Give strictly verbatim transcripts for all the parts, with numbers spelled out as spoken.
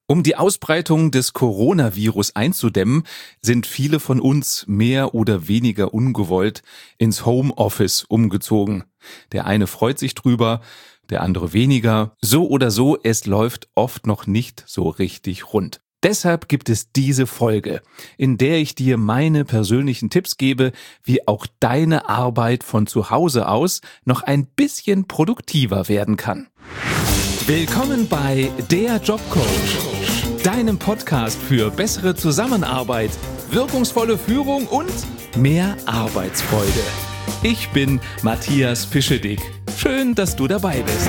Um die Ausbreitung des Coronavirus einzudämmen, sind viele von uns mehr oder weniger ungewollt ins Homeoffice umgezogen. Der eine freut sich drüber, der andere weniger. So oder so, es läuft oft noch nicht so richtig rund. Deshalb gibt es diese Folge, in der ich dir meine persönlichen Tipps gebe, wie auch deine Arbeit von zu Hause aus noch ein bisschen produktiver werden kann. Willkommen bei Der Jobcoach, deinem Podcast für bessere Zusammenarbeit, wirkungsvolle Führung und mehr Arbeitsfreude. Ich bin Matthias Pischedick. Schön, dass du dabei bist.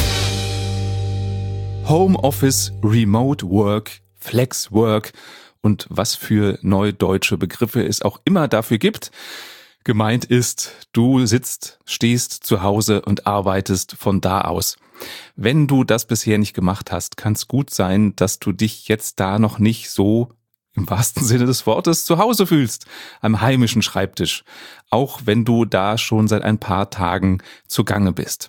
Homeoffice, Remote Work, Flex Work und was für neudeutsche Begriffe es auch immer dafür gibt. Gemeint ist, du sitzt, stehst zu Hause und arbeitest von da aus. Wenn du das bisher nicht gemacht hast, kann es gut sein, dass du dich jetzt da noch nicht so im wahrsten Sinne des Wortes zu Hause fühlst, am heimischen Schreibtisch, auch wenn du da schon seit ein paar Tagen zugange bist.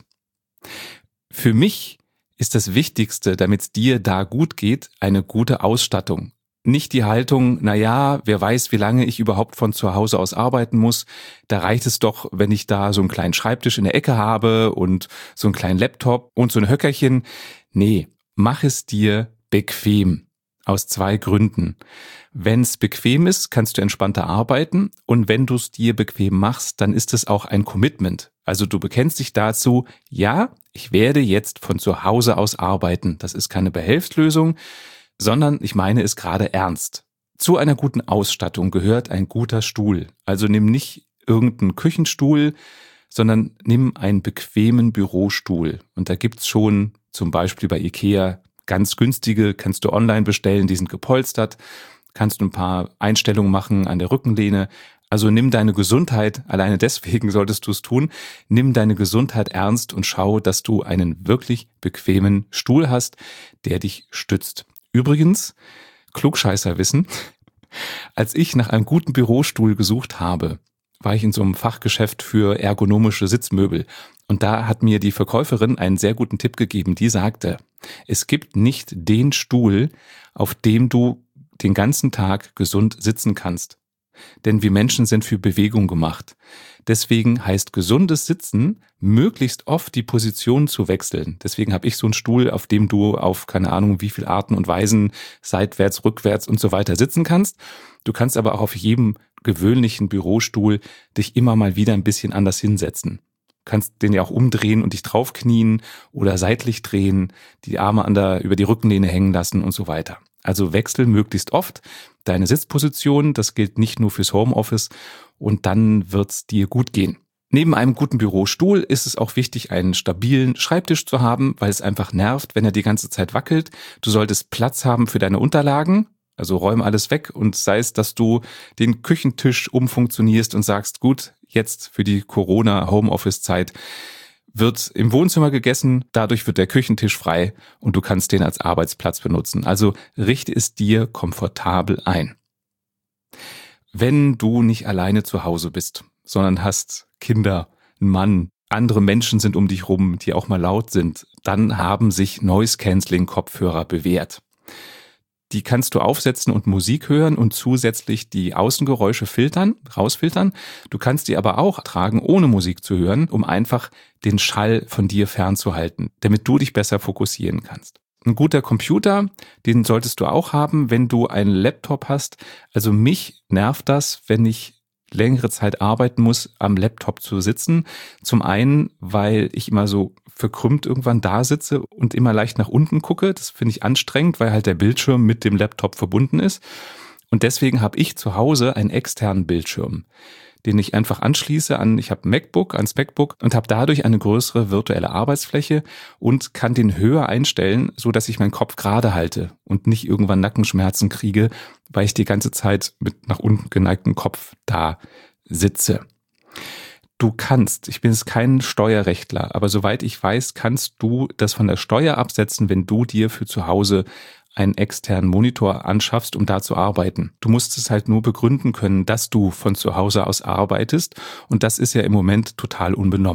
Für mich ist das Wichtigste, damit es dir da gut geht, eine gute Ausstattung. Nicht die Haltung, naja, wer weiß, wie lange ich überhaupt von zu Hause aus arbeiten muss. Da reicht es doch, wenn ich da so einen kleinen Schreibtisch in der Ecke habe und so einen kleinen Laptop und so ein Höckerchen. Nee, mach es dir bequem. Aus zwei Gründen. Wenn es bequem ist, kannst du entspannter arbeiten. Und wenn du es dir bequem machst, dann ist es auch ein Commitment. Also du bekennst dich dazu, ja, ich werde jetzt von zu Hause aus arbeiten. Das ist keine Behelfslösung, sondern ich meine es gerade ernst. Zu einer guten Ausstattung gehört ein guter Stuhl. Also nimm nicht irgendeinen Küchenstuhl, sondern nimm einen bequemen Bürostuhl. Und da gibt's schon zum Beispiel bei Ikea ganz günstige, kannst du online bestellen, die sind gepolstert. Kannst du ein paar Einstellungen machen an der Rückenlehne. Also nimm deine Gesundheit, alleine deswegen solltest du es tun, nimm deine Gesundheit ernst und schau, dass du einen wirklich bequemen Stuhl hast, der dich stützt. Übrigens, Klugscheißerwissen, als ich nach einem guten Bürostuhl gesucht habe, war ich in so einem Fachgeschäft für ergonomische Sitzmöbel. Und da hat mir die Verkäuferin einen sehr guten Tipp gegeben. Die sagte, es gibt nicht den Stuhl, auf dem du den ganzen Tag gesund sitzen kannst. Denn wir Menschen sind für Bewegung gemacht. Deswegen heißt gesundes Sitzen, möglichst oft die Position zu wechseln. Deswegen habe ich so einen Stuhl, auf dem du auf keine Ahnung wie viele Arten und Weisen seitwärts, rückwärts und so weiter sitzen kannst. Du kannst aber auch auf jedem gewöhnlichen Bürostuhl dich immer mal wieder ein bisschen anders hinsetzen. Du kannst den ja auch umdrehen und dich draufknien oder seitlich drehen, die Arme an der, über die Rückenlehne hängen lassen und so weiter. Also wechsel möglichst oft deine Sitzposition, das gilt nicht nur fürs Homeoffice und dann wird's dir gut gehen. Neben einem guten Bürostuhl ist es auch wichtig, einen stabilen Schreibtisch zu haben, weil es einfach nervt, wenn er die ganze Zeit wackelt. Du solltest Platz haben für deine Unterlagen, also räum alles weg und sei es, dass du den Küchentisch umfunktionierst und sagst, gut, jetzt für die Corona-Homeoffice-Zeit wird im Wohnzimmer gegessen, dadurch wird der Küchentisch frei und du kannst den als Arbeitsplatz benutzen. Also richte es dir komfortabel ein. Wenn du nicht alleine zu Hause bist, sondern hast Kinder, einen Mann, andere Menschen sind um dich rum, die auch mal laut sind, dann haben sich Noise-Canceling-Kopfhörer bewährt. Die kannst du aufsetzen und Musik hören und zusätzlich die Außengeräusche filtern, rausfiltern. Du kannst die aber auch tragen, ohne Musik zu hören, um einfach den Schall von dir fernzuhalten, damit du dich besser fokussieren kannst. Ein guter Computer, den solltest du auch haben, wenn du einen Laptop hast. Also mich nervt das, wenn ich längere Zeit arbeiten muss, am Laptop zu sitzen. Zum einen, weil ich immer so verkrümmt irgendwann da sitze und immer leicht nach unten gucke. Das finde ich anstrengend, weil halt der Bildschirm mit dem Laptop verbunden ist. Und deswegen habe ich zu Hause einen externen Bildschirm, den ich einfach anschließe an, ich habe ein MacBook, ans MacBook und habe dadurch eine größere virtuelle Arbeitsfläche und kann den höher einstellen, so dass ich meinen Kopf gerade halte und nicht irgendwann Nackenschmerzen kriege, weil ich die ganze Zeit mit nach unten geneigtem Kopf da sitze. Du kannst, ich bin jetzt kein Steuerrechtler, aber soweit ich weiß, kannst du das von der Steuer absetzen, wenn du dir für zu Hause einen externen Monitor anschaffst, um da zu arbeiten. Du musst es halt nur begründen können, dass du von zu Hause aus arbeitest und das ist ja im Moment total unbenommen.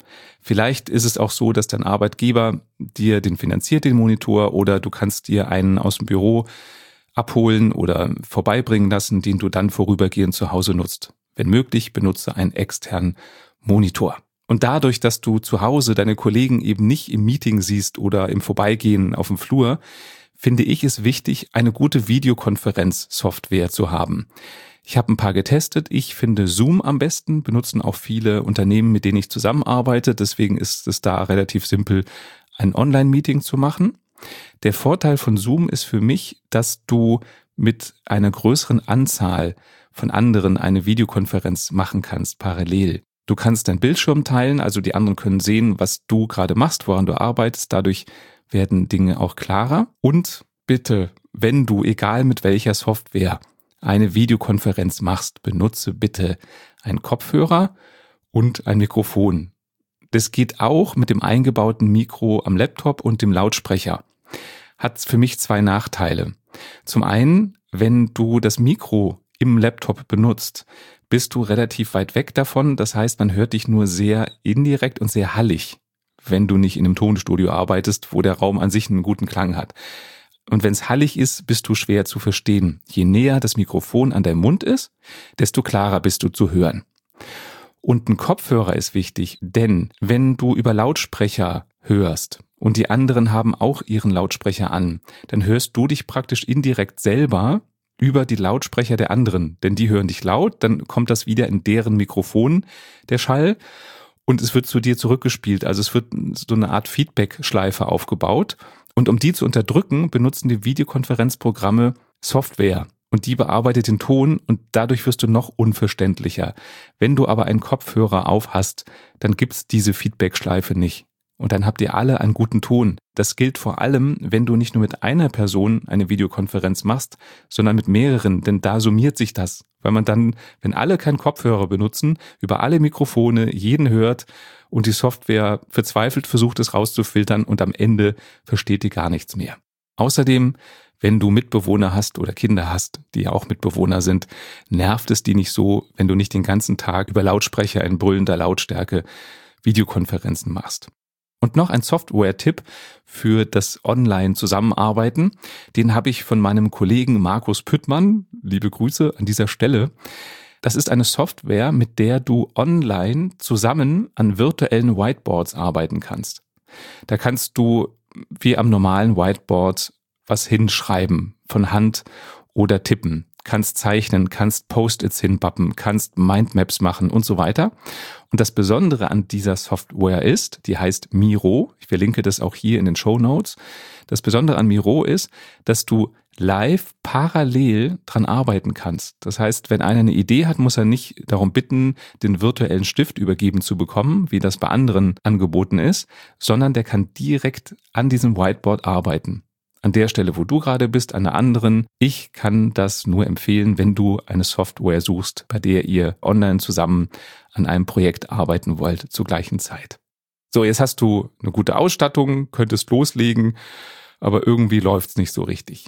Vielleicht ist es auch so, dass dein Arbeitgeber dir den finanziert, den Monitor, oder du kannst dir einen aus dem Büro abholen oder vorbeibringen lassen, den du dann vorübergehend zu Hause nutzt. Wenn möglich, benutze einen externen Monitor. Und dadurch, dass du zu Hause deine Kollegen eben nicht im Meeting siehst oder im Vorbeigehen auf dem Flur, finde ich es wichtig, eine gute Videokonferenzsoftware zu haben. Ich habe ein paar getestet. Ich finde Zoom am besten, benutzen auch viele Unternehmen, mit denen ich zusammenarbeite. Deswegen ist es da relativ simpel, ein Online-Meeting zu machen. Der Vorteil von Zoom ist für mich, dass du mit einer größeren Anzahl von anderen eine Videokonferenz machen kannst, parallel. Du kannst deinen Bildschirm teilen, also die anderen können sehen, was du gerade machst, woran du arbeitest. Dadurch werden Dinge auch klarer. Und bitte, wenn du, egal mit welcher Software, eine Videokonferenz machst, benutze bitte einen Kopfhörer und ein Mikrofon. Das geht auch mit dem eingebauten Mikro am Laptop und dem Lautsprecher. Hat für mich zwei Nachteile. Zum einen, wenn du das Mikro im Laptop benutzt, bist du relativ weit weg davon. Das heißt, man hört dich nur sehr indirekt und sehr hallig, wenn du nicht in einem Tonstudio arbeitest, wo der Raum an sich einen guten Klang hat. Und wenn es hallig ist, bist du schwer zu verstehen. Je näher das Mikrofon an deinem Mund ist, desto klarer bist du zu hören. Und ein Kopfhörer ist wichtig, denn wenn du über Lautsprecher hörst und die anderen haben auch ihren Lautsprecher an, dann hörst du dich praktisch indirekt selber über die Lautsprecher der anderen. Denn die hören dich laut, dann kommt das wieder in deren Mikrofon, der Schall, und es wird zu dir zurückgespielt. Also es wird so eine Art Feedback-Schleife aufgebaut. Und um die zu unterdrücken, benutzen die Videokonferenzprogramme Software. Und die bearbeitet den Ton und dadurch wirst du noch unverständlicher. Wenn du aber einen Kopfhörer auf hast, dann gibt's diese Feedback-Schleife nicht. Und dann habt ihr alle einen guten Ton. Das gilt vor allem, wenn du nicht nur mit einer Person eine Videokonferenz machst, sondern mit mehreren, denn da summiert sich das. Weil man dann, wenn alle keinen Kopfhörer benutzen, über alle Mikrofone jeden hört und die Software verzweifelt versucht, es rauszufiltern und am Ende versteht ihr gar nichts mehr. Außerdem, wenn du Mitbewohner hast oder Kinder hast, die ja auch Mitbewohner sind, nervt es die nicht so, wenn du nicht den ganzen Tag über Lautsprecher in brüllender Lautstärke Videokonferenzen machst. Und noch ein Software-Tipp für das Online-Zusammenarbeiten, den habe ich von meinem Kollegen Markus Püttmann, liebe Grüße an dieser Stelle. Das ist eine Software, mit der du online zusammen an virtuellen Whiteboards arbeiten kannst. Da kannst du wie am normalen Whiteboard was hinschreiben, von Hand oder tippen, kannst zeichnen, kannst Post-its hinpappen, kannst Mindmaps machen und so weiter. Und das Besondere an dieser Software ist, die heißt Miro, ich verlinke das auch hier in den Shownotes, das Besondere an Miro ist, dass du live parallel dran arbeiten kannst. Das heißt, wenn einer eine Idee hat, muss er nicht darum bitten, den virtuellen Stift übergeben zu bekommen, wie das bei anderen angeboten ist, sondern der kann direkt an diesem Whiteboard arbeiten. An der Stelle, wo du gerade bist, an der anderen. Ich kann das nur empfehlen, wenn du eine Software suchst, bei der ihr online zusammen an einem Projekt arbeiten wollt zur gleichen Zeit. So, jetzt hast du eine gute Ausstattung, könntest loslegen, aber irgendwie läuft's nicht so richtig.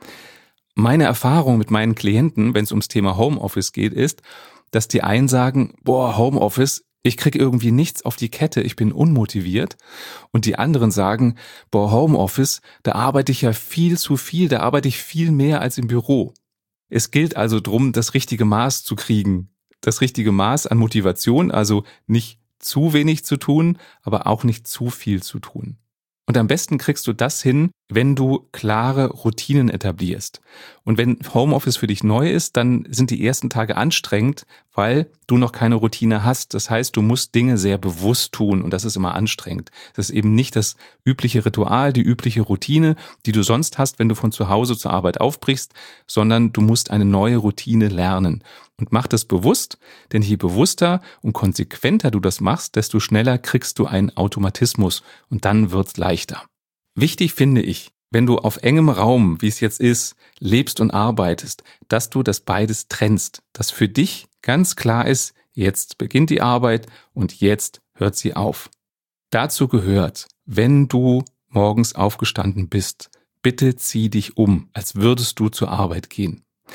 Meine Erfahrung mit meinen Klienten, wenn es ums Thema Homeoffice geht, ist, dass die einen sagen, boah, Homeoffice, ich kriege irgendwie nichts auf die Kette, ich bin unmotiviert. Und die anderen sagen, boah, Homeoffice, da arbeite ich ja viel zu viel, da arbeite ich viel mehr als im Büro. Es gilt also drum, das richtige Maß zu kriegen. Das richtige Maß an Motivation, also nicht zu wenig zu tun, aber auch nicht zu viel zu tun. Und am besten kriegst du das hin, wenn du klare Routinen etablierst. Und wenn Homeoffice für dich neu ist, dann sind die ersten Tage anstrengend, weil du noch keine Routine hast. Das heißt, du musst Dinge sehr bewusst tun und das ist immer anstrengend. Das ist eben nicht das übliche Ritual, die übliche Routine, die du sonst hast, wenn du von zu Hause zur Arbeit aufbrichst, sondern du musst eine neue Routine lernen. Und mach das bewusst, denn je bewusster und konsequenter du das machst, desto schneller kriegst du einen Automatismus und dann wird's leichter. Wichtig finde ich, wenn du auf engem Raum, wie es jetzt ist, lebst und arbeitest, dass du das beides trennst, dass für dich ganz klar ist, jetzt beginnt die Arbeit und jetzt hört sie auf. Dazu gehört, wenn du morgens aufgestanden bist, bitte zieh dich um, als würdest du zur Arbeit gehen.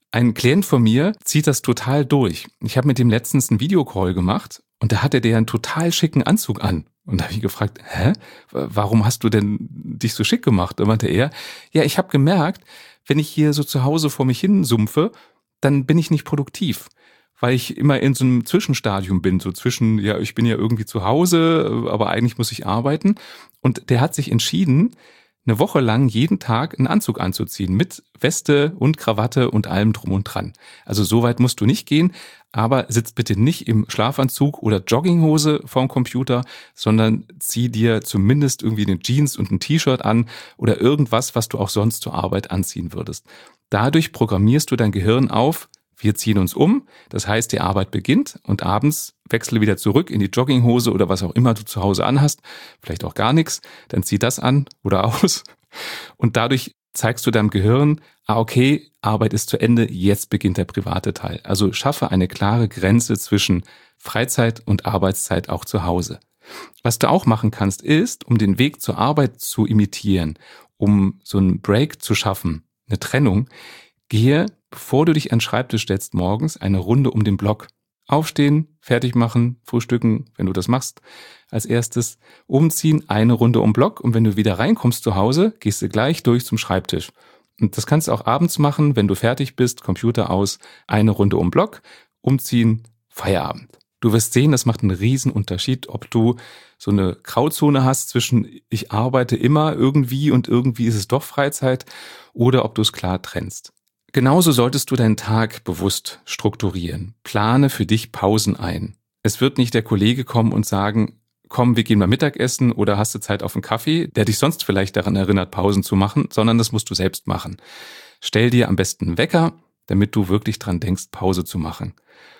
Ein Klient von mir zieht das total durch. Ich habe mit dem letztens einen Videocall gemacht und da hatte der einen total schicken Anzug an. Und da habe ich gefragt, hä, warum hast du denn dich so schick gemacht? Da meinte er, ja, ich habe gemerkt, wenn ich hier so zu Hause vor mich hin sumpfe, dann bin ich nicht produktiv, weil ich immer in so einem Zwischenstadium bin, so zwischen, ja, ich bin ja irgendwie zu Hause, aber eigentlich muss ich arbeiten. Und der hat sich entschieden, eine Woche lang jeden Tag einen Anzug anzuziehen mit Weste und Krawatte und allem drum und dran. Also so weit musst du nicht gehen, aber sitz bitte nicht im Schlafanzug oder Jogginghose vorm Computer, sondern zieh dir zumindest irgendwie eine Jeans und ein T-Shirt an oder irgendwas, was du auch sonst zur Arbeit anziehen würdest. Dadurch programmierst du dein Gehirn auf, wir ziehen uns um, das heißt, die Arbeit beginnt und abends wechsle wieder zurück in die Jogginghose oder was auch immer du zu Hause anhast, vielleicht auch gar nichts, dann zieh das an oder aus und dadurch zeigst du deinem Gehirn, ah okay, Arbeit ist zu Ende, jetzt beginnt der private Teil. Also schaffe eine klare Grenze zwischen Freizeit und Arbeitszeit auch zu Hause. Was du auch machen kannst, ist, um den Weg zur Arbeit zu imitieren, um so einen Break zu schaffen, eine Trennung, gehe, bevor du dich an den Schreibtisch stellst morgens, eine Runde um den Block. Aufstehen, fertig machen, frühstücken, wenn du das machst, als erstes umziehen, eine Runde um den Block und wenn du wieder reinkommst zu Hause, gehst du gleich durch zum Schreibtisch. Und das kannst du auch abends machen, wenn du fertig bist, Computer aus, eine Runde um den Block, umziehen, Feierabend. Du wirst sehen, das macht einen riesen Unterschied, ob du so eine Grauzone hast zwischen ich arbeite immer irgendwie und irgendwie ist es doch Freizeit oder ob du es klar trennst. Genauso solltest du deinen Tag bewusst strukturieren. Plane für dich Pausen ein. Es wird nicht der Kollege kommen und sagen, komm, wir gehen mal Mittagessen oder hast du Zeit auf einen Kaffee, der dich sonst vielleicht daran erinnert, Pausen zu machen, sondern das musst du selbst machen. Stell dir am besten einen Wecker, damit du wirklich dran denkst, Pause zu machen.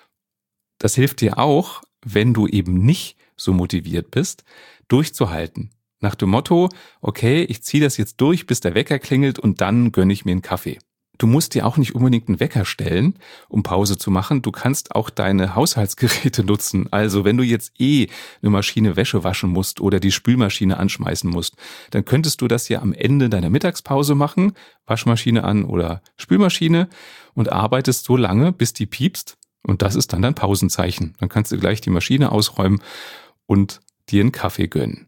Das hilft dir auch, wenn du eben nicht so motiviert bist, durchzuhalten. Nach dem Motto, okay, ich ziehe das jetzt durch, bis der Wecker klingelt und dann gönne ich mir einen Kaffee. Du musst dir auch nicht unbedingt einen Wecker stellen, um Pause zu machen. Du kannst auch deine Haushaltsgeräte nutzen. Also wenn du jetzt eh eine Maschine Wäsche waschen musst oder die Spülmaschine anschmeißen musst, dann könntest du das ja am Ende deiner Mittagspause machen, Waschmaschine an oder Spülmaschine und arbeitest so lange, bis die piepst. Und das ist dann dein Pausenzeichen. Dann kannst du gleich die Maschine ausräumen und dir einen Kaffee gönnen.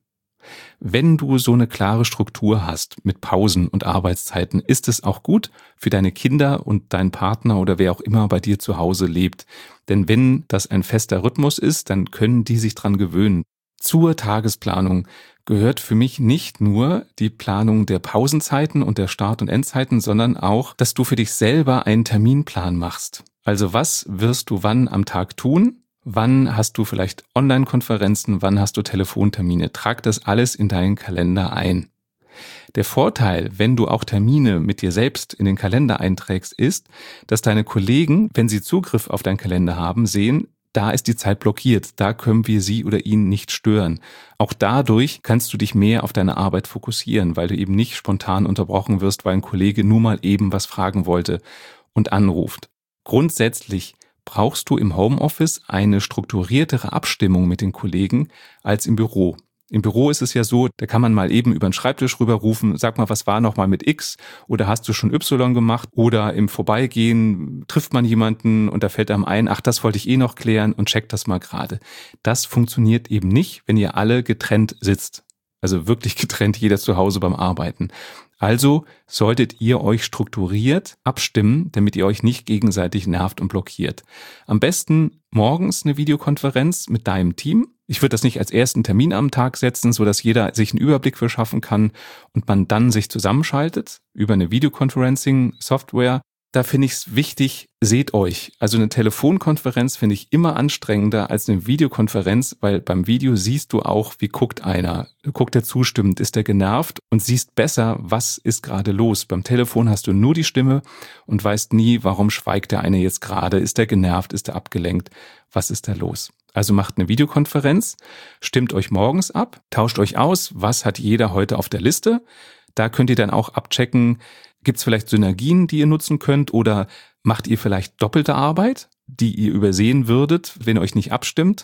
Wenn du so eine klare Struktur hast mit Pausen und Arbeitszeiten, ist es auch gut für deine Kinder und deinen Partner oder wer auch immer bei dir zu Hause lebt. Denn wenn das ein fester Rhythmus ist, dann können die sich dran gewöhnen. Zur Tagesplanung gehört für mich nicht nur die Planung der Pausenzeiten und der Start- und Endzeiten, sondern auch, dass du für dich selber einen Terminplan machst. Also was wirst du wann am Tag tun? Wann hast du vielleicht Online-Konferenzen? Wann hast du Telefontermine? Trag das alles in deinen Kalender ein. Der Vorteil, wenn du auch Termine mit dir selbst in den Kalender einträgst, ist, dass deine Kollegen, wenn sie Zugriff auf deinen Kalender haben, sehen, da ist die Zeit blockiert, da können wir sie oder ihn nicht stören. Auch dadurch kannst du dich mehr auf deine Arbeit fokussieren, weil du eben nicht spontan unterbrochen wirst, weil ein Kollege nur mal eben was fragen wollte und anruft. Grundsätzlich brauchst du im Homeoffice eine strukturiertere Abstimmung mit den Kollegen als im Büro. Im Büro ist es ja so, da kann man mal eben über den Schreibtisch rüberrufen, sag mal, was war noch mal mit X oder hast du schon Y gemacht oder im Vorbeigehen trifft man jemanden und da fällt einem ein, ach, das wollte ich eh noch klären und checkt das mal gerade. Das funktioniert eben nicht, wenn ihr alle getrennt sitzt. Also wirklich getrennt, jeder zu Hause beim Arbeiten. Also solltet ihr euch strukturiert abstimmen, damit ihr euch nicht gegenseitig nervt und blockiert. Am besten morgens eine Videokonferenz mit deinem Team. Ich würde das nicht als ersten Termin am Tag setzen, sodass jeder sich einen Überblick verschaffen kann und man dann sich zusammenschaltet über eine Videoconferencing-Software. Da finde ich es wichtig, seht euch. Also eine Telefonkonferenz finde ich immer anstrengender als eine Videokonferenz, weil beim Video siehst du auch, wie guckt einer. Guckt er zustimmend, ist er genervt und siehst besser, was ist gerade los. Beim Telefon hast du nur die Stimme und weißt nie, warum schweigt der eine jetzt gerade. Ist er genervt, ist er abgelenkt, was ist da los? Also macht eine Videokonferenz, stimmt euch morgens ab, tauscht euch aus, was hat jeder heute auf der Liste. Da könnt ihr dann auch abchecken, gibt es vielleicht Synergien, die ihr nutzen könnt oder macht ihr vielleicht doppelte Arbeit, die ihr übersehen würdet, wenn ihr euch nicht abstimmt?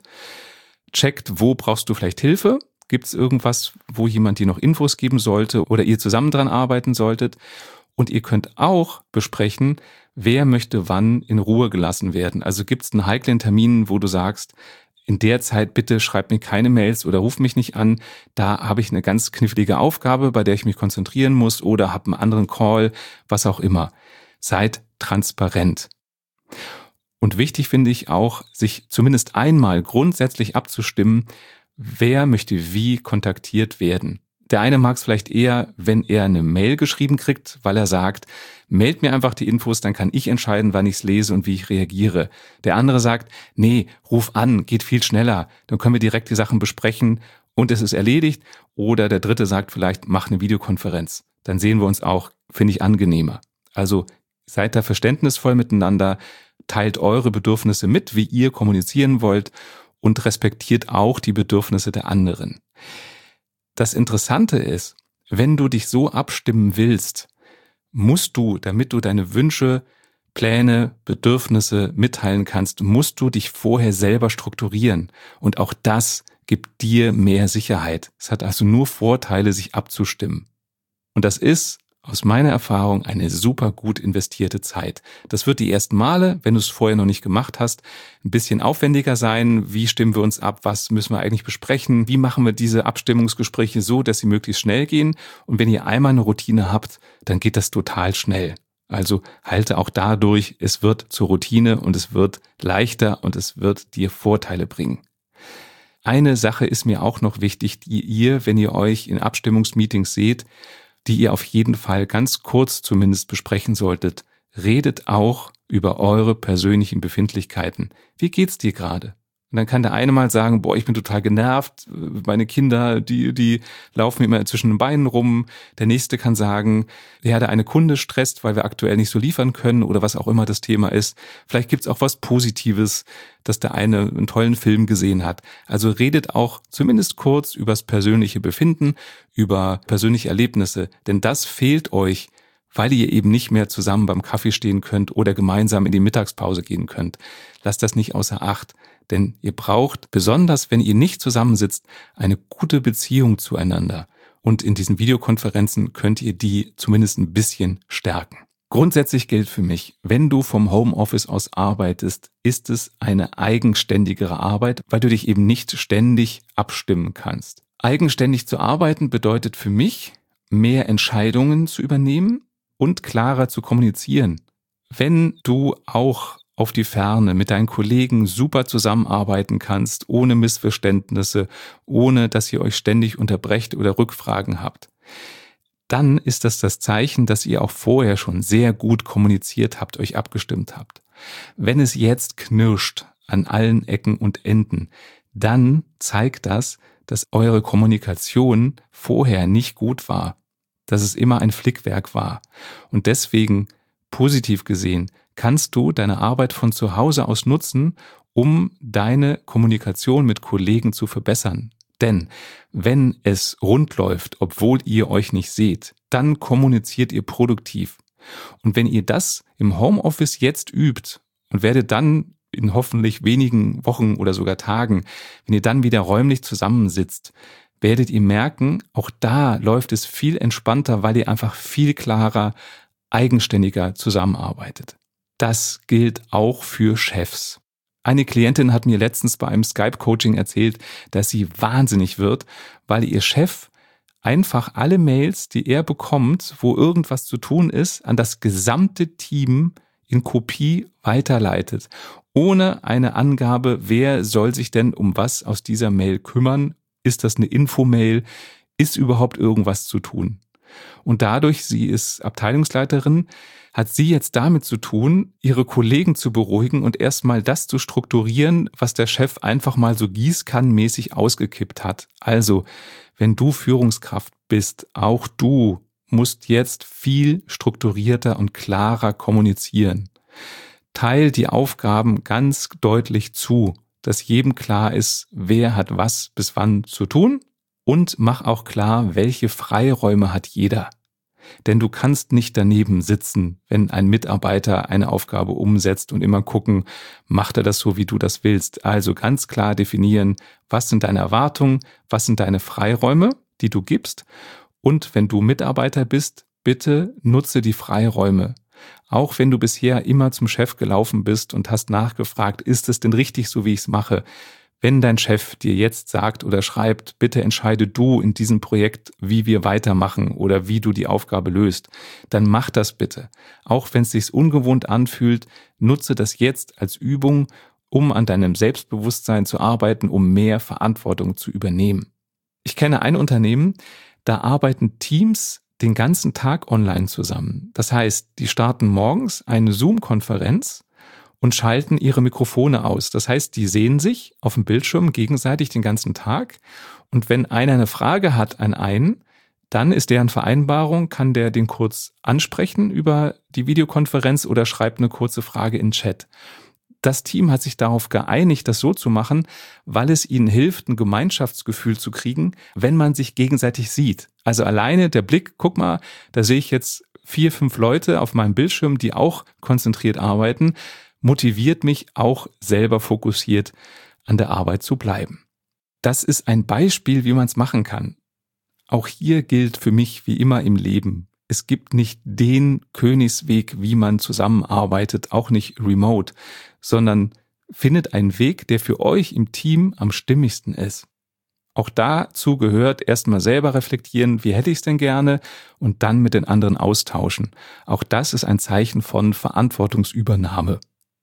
Checkt, wo brauchst du vielleicht Hilfe? Gibt es irgendwas, wo jemand dir noch Infos geben sollte oder ihr zusammen dran arbeiten solltet? Und ihr könnt auch besprechen, wer möchte wann in Ruhe gelassen werden. Also gibt es einen heiklen Termin, wo du sagst, in der Zeit bitte schreib mir keine Mails oder ruf mich nicht an. Da habe ich eine ganz knifflige Aufgabe, bei der ich mich konzentrieren muss oder habe einen anderen Call, was auch immer. Seid transparent. Und wichtig finde ich auch, sich zumindest einmal grundsätzlich abzustimmen, wer möchte wie kontaktiert werden. Der eine mag es vielleicht eher, wenn er eine Mail geschrieben kriegt, weil er sagt, meld mir einfach die Infos, dann kann ich entscheiden, wann ich es lese und wie ich reagiere. Der andere sagt, nee, ruf an, geht viel schneller, dann können wir direkt die Sachen besprechen und es ist erledigt. Oder der dritte sagt vielleicht, mach eine Videokonferenz, dann sehen wir uns auch, finde ich angenehmer. Also seid da verständnisvoll miteinander, teilt eure Bedürfnisse mit, wie ihr kommunizieren wollt und respektiert auch die Bedürfnisse der anderen. Das Interessante ist, wenn du dich so abstimmen willst, musst du, damit du deine Wünsche, Pläne, Bedürfnisse mitteilen kannst, musst du dich vorher selber strukturieren. Und auch das gibt dir mehr Sicherheit. Es hat also nur Vorteile, sich abzustimmen. Und das ist aus meiner Erfahrung eine super gut investierte Zeit. Das wird die ersten Male, wenn du es vorher noch nicht gemacht hast, ein bisschen aufwendiger sein. Wie stimmen wir uns ab? Was müssen wir eigentlich besprechen? Wie machen wir diese Abstimmungsgespräche so, dass sie möglichst schnell gehen? Und wenn ihr einmal eine Routine habt, dann geht das total schnell. Also halte auch dadurch, es wird zur Routine und es wird leichter und es wird dir Vorteile bringen. Eine Sache ist mir auch noch wichtig, die ihr, wenn ihr euch in Abstimmungsmeetings seht, die ihr auf jeden Fall ganz kurz zumindest besprechen solltet. Redet auch über eure persönlichen Befindlichkeiten. Wie geht's dir gerade? Und dann kann der eine mal sagen, boah, ich bin total genervt, meine Kinder, die die laufen mir immer zwischen den Beinen rum. Der nächste kann sagen, ja, der eine Kunde stresst, weil wir aktuell nicht so liefern können oder was auch immer das Thema ist. Vielleicht gibt's auch was Positives, dass der eine einen tollen Film gesehen hat. Also redet auch zumindest kurz übers persönliche Befinden, über persönliche Erlebnisse, denn das fehlt euch, weil ihr eben nicht mehr zusammen beim Kaffee stehen könnt oder gemeinsam in die Mittagspause gehen könnt. Lasst das nicht außer Acht. Denn ihr braucht, besonders wenn ihr nicht zusammensitzt, eine gute Beziehung zueinander. Und in diesen Videokonferenzen könnt ihr die zumindest ein bisschen stärken. Grundsätzlich gilt für mich, wenn du vom Homeoffice aus arbeitest, ist es eine eigenständigere Arbeit, weil du dich eben nicht ständig abstimmen kannst. Eigenständig zu arbeiten bedeutet für mich, mehr Entscheidungen zu übernehmen und klarer zu kommunizieren. Wenn du auch auf die Ferne mit deinen Kollegen super zusammenarbeiten kannst, ohne Missverständnisse, ohne dass ihr euch ständig unterbrecht oder Rückfragen habt, dann ist das das Zeichen, dass ihr auch vorher schon sehr gut kommuniziert habt, euch abgestimmt habt. Wenn es jetzt knirscht an allen Ecken und Enden, dann zeigt das, dass eure Kommunikation vorher nicht gut war, dass es immer ein Flickwerk war. Und deswegen, positiv gesehen, kannst du deine Arbeit von zu Hause aus nutzen, um deine Kommunikation mit Kollegen zu verbessern. Denn wenn es rund läuft, obwohl ihr euch nicht seht, dann kommuniziert ihr produktiv. Und wenn ihr das im Homeoffice jetzt übt und werdet dann in hoffentlich wenigen Wochen oder sogar Tagen, wenn ihr dann wieder räumlich zusammensitzt, werdet ihr merken, auch da läuft es viel entspannter, weil ihr einfach viel klarer, eigenständiger zusammenarbeitet. Das gilt auch für Chefs. Eine Klientin hat mir letztens bei einem Skype-Coaching erzählt, dass sie wahnsinnig wird, weil ihr Chef einfach alle Mails, die er bekommt, wo irgendwas zu tun ist, an das gesamte Team in Kopie weiterleitet, ohne eine Angabe, wer soll sich denn um was aus dieser Mail kümmern. Ist das eine Infomail? Ist überhaupt irgendwas zu tun? Und dadurch, sie ist Abteilungsleiterin, hat sie jetzt damit zu tun, ihre Kollegen zu beruhigen und erstmal das zu strukturieren, was der Chef einfach mal so gießkannenmäßig ausgekippt hat. Also, wenn du Führungskraft bist, auch du musst jetzt viel strukturierter und klarer kommunizieren. Teil die Aufgaben ganz deutlich zu, dass jedem klar ist, wer hat was bis wann zu tun, und mach auch klar, welche Freiräume hat jeder. Denn du kannst nicht daneben sitzen, wenn ein Mitarbeiter eine Aufgabe umsetzt und immer gucken, macht er das so, wie du das willst. Also ganz klar definieren, was sind deine Erwartungen, was sind deine Freiräume, die du gibst. Und wenn du Mitarbeiter bist, bitte nutze die Freiräume. Auch wenn du bisher immer zum Chef gelaufen bist und hast nachgefragt, ist es denn richtig so, wie ich es mache? Wenn dein Chef dir jetzt sagt oder schreibt, bitte entscheide du in diesem Projekt, wie wir weitermachen oder wie du die Aufgabe löst, dann mach das bitte. Auch wenn es sich ungewohnt anfühlt, nutze das jetzt als Übung, um an deinem Selbstbewusstsein zu arbeiten, um mehr Verantwortung zu übernehmen. Ich kenne ein Unternehmen, da arbeiten Teams den ganzen Tag online zusammen. Das heißt, die starten morgens eine Zoom-Konferenz und schalten ihre Mikrofone aus. Das heißt, die sehen sich auf dem Bildschirm gegenseitig den ganzen Tag. Und wenn einer eine Frage hat an einen, dann ist deren Vereinbarung, kann der den kurz ansprechen über die Videokonferenz oder schreibt eine kurze Frage in den Chat. Das Team hat sich darauf geeinigt, das so zu machen, weil es ihnen hilft, ein Gemeinschaftsgefühl zu kriegen, wenn man sich gegenseitig sieht. Also alleine der Blick, guck mal, da sehe ich jetzt vier, fünf Leute auf meinem Bildschirm, die auch konzentriert arbeiten, motiviert mich auch selber fokussiert an der Arbeit zu bleiben. Das ist ein Beispiel, wie man es machen kann. Auch hier gilt für mich wie immer im Leben, es gibt nicht den Königsweg, wie man zusammenarbeitet, auch nicht remote, sondern findet einen Weg, der für euch im Team am stimmigsten ist. Auch dazu gehört erstmal selber reflektieren, wie hätte ich es denn gerne, und dann mit den anderen austauschen. Auch das ist ein Zeichen von Verantwortungsübernahme.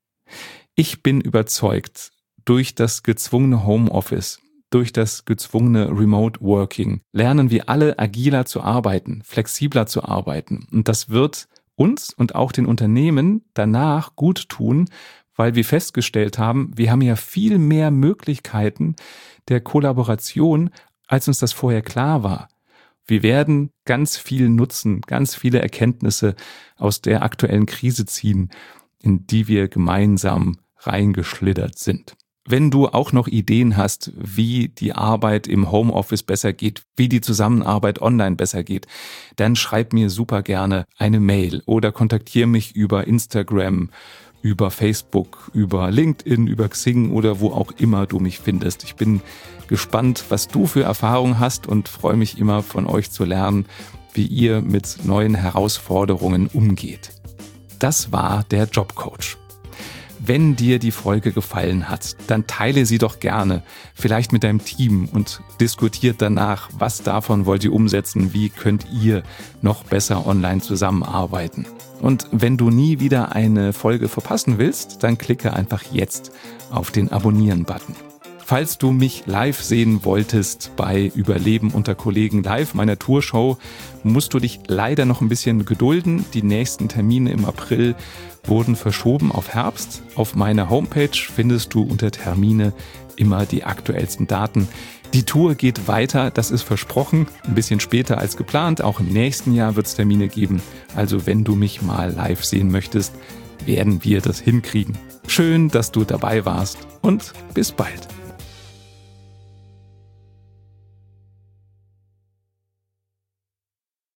Ich bin überzeugt, durch das gezwungene Homeoffice, durch das gezwungene Remote Working lernen wir alle agiler zu arbeiten, flexibler zu arbeiten. Und das wird uns und auch den Unternehmen danach gut tun, weil wir festgestellt haben, wir haben ja viel mehr Möglichkeiten der Kollaboration, als uns das vorher klar war. Wir werden ganz viel Nutzen, ganz viele Erkenntnisse aus der aktuellen Krise ziehen, in die wir gemeinsam reingeschlittert sind. Wenn du auch noch Ideen hast, wie die Arbeit im Homeoffice besser geht, wie die Zusammenarbeit online besser geht, dann schreib mir super gerne eine Mail oder kontaktiere mich über Instagram, über Facebook, über LinkedIn, über Xing oder wo auch immer du mich findest. Ich bin gespannt, was du für Erfahrungen hast und freue mich immer von euch zu lernen, wie ihr mit neuen Herausforderungen umgeht. Das war der Jobcoach. Wenn dir die Folge gefallen hat, dann teile sie doch gerne, vielleicht mit deinem Team, und diskutiert danach, was davon wollt ihr umsetzen, wie könnt ihr noch besser online zusammenarbeiten. Und wenn du nie wieder eine Folge verpassen willst, dann klicke einfach jetzt auf den Abonnieren-Button. Falls du mich live sehen wolltest bei Überleben unter Kollegen live, meiner Tourshow, musst du dich leider noch ein bisschen gedulden. Die nächsten Termine im April wurden verschoben auf Herbst. Auf meiner Homepage findest du unter Termine immer die aktuellsten Daten. Die Tour geht weiter, das ist versprochen, ein bisschen später als geplant. Auch im nächsten Jahr wird es Termine geben. Also wenn du mich mal live sehen möchtest, werden wir das hinkriegen. Schön, dass du dabei warst und bis bald.